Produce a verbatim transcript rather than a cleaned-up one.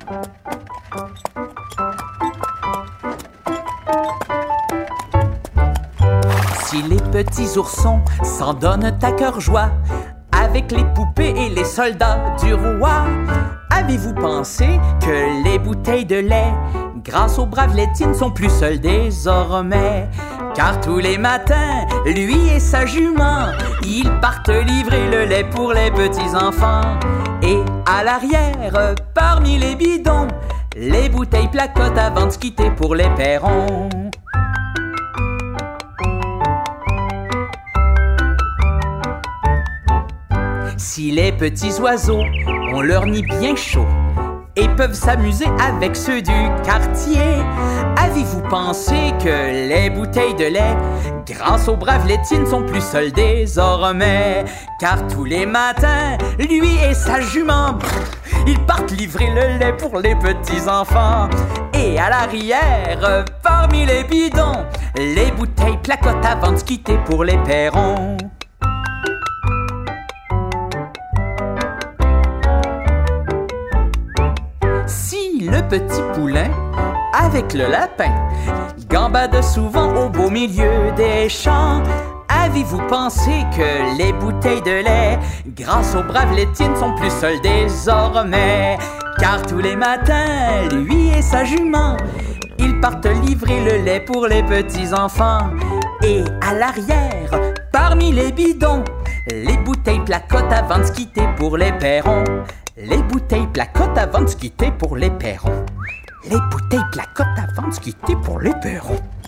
Si les petits oursons s'en donnent à cœur joie avec les poupées et les soldats du roi, avez-vous pensé que les bouteilles de lait, grâce aux braves laitiers, ne sont plus seules désormais? Car tous les matins, lui et sa jument, ils partent livrer le lait pour les petits enfants. Et à l'arrière, parmi les bidons, les bouteilles placotent avant de se quitter pour les perrons. Si les petits oiseaux ont leur nid bien chaud et peuvent s'amuser avec ceux du quartier, avez-vous pensé que les bouteilles de lait, grâce aux braves laitiers, ne sont plus seules désormais? Car tous les matins, lui et sa jument, ils partent livrer le lait pour les petits enfants. Et à l'arrière, parmi les bidons, les bouteilles placotent avant de se quitter pour les perrons. Le petit poulain avec le lapin gambade souvent au beau milieu des champs. Avez-vous pensé que les bouteilles de lait, grâce aux braves laitiers, ne sont plus seules désormais? Car tous les matins, lui et sa jument, ils partent livrer le lait pour les petits enfants. Et à l'arrière, parmi les bidons, les bouteilles placotent avant de se quitter pour les perrons. Les bouteilles placotent avant de se quitter pour les perrons. Les bouteilles placotent avant de se quitter pour les perrons.